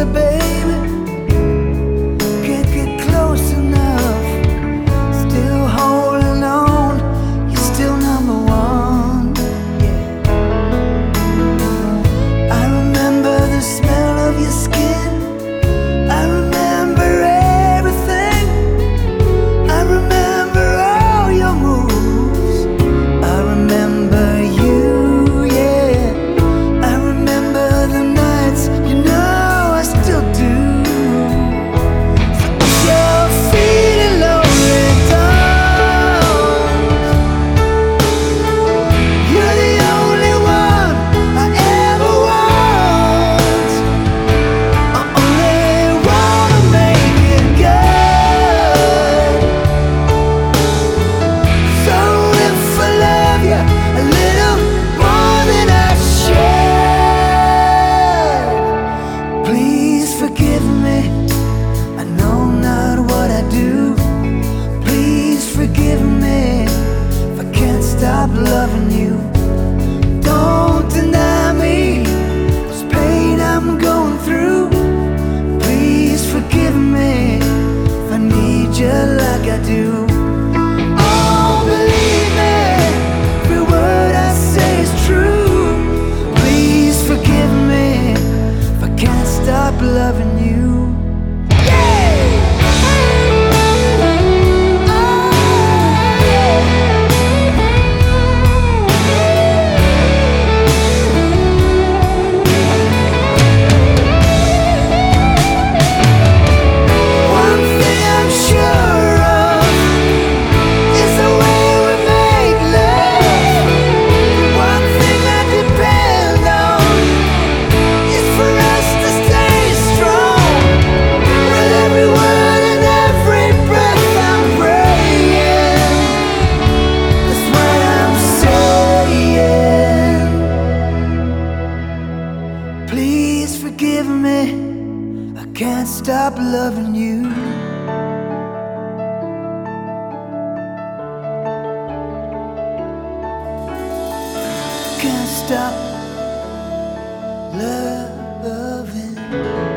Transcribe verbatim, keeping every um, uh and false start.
baby. Can't get close enough. Still holding on. You're still number one. Yeah. I remember the smell of your skin. I remember everything. I remember all your moves. I remember you, yeah. I remember the nights, you know I still do. So your feet are lonely down. You're the only one I ever want. I only wanna make it good. So if I love you a little more than I should, please forgive me. I know not what I do. Please forgive me if I can't stop loving you. Don't deny me this pain I'm going through. Please forgive me if I need you like I do. Oh, believe me, every word I say is true. Please forgive me if I can't stop loving you. One thing I'm sure of is the way we make love. One thing I depend on is for us to stay strong. With every word and every breath I'm praying, that's what I'm saying. Please forgive me, I can't stop loving you. Can't stop loving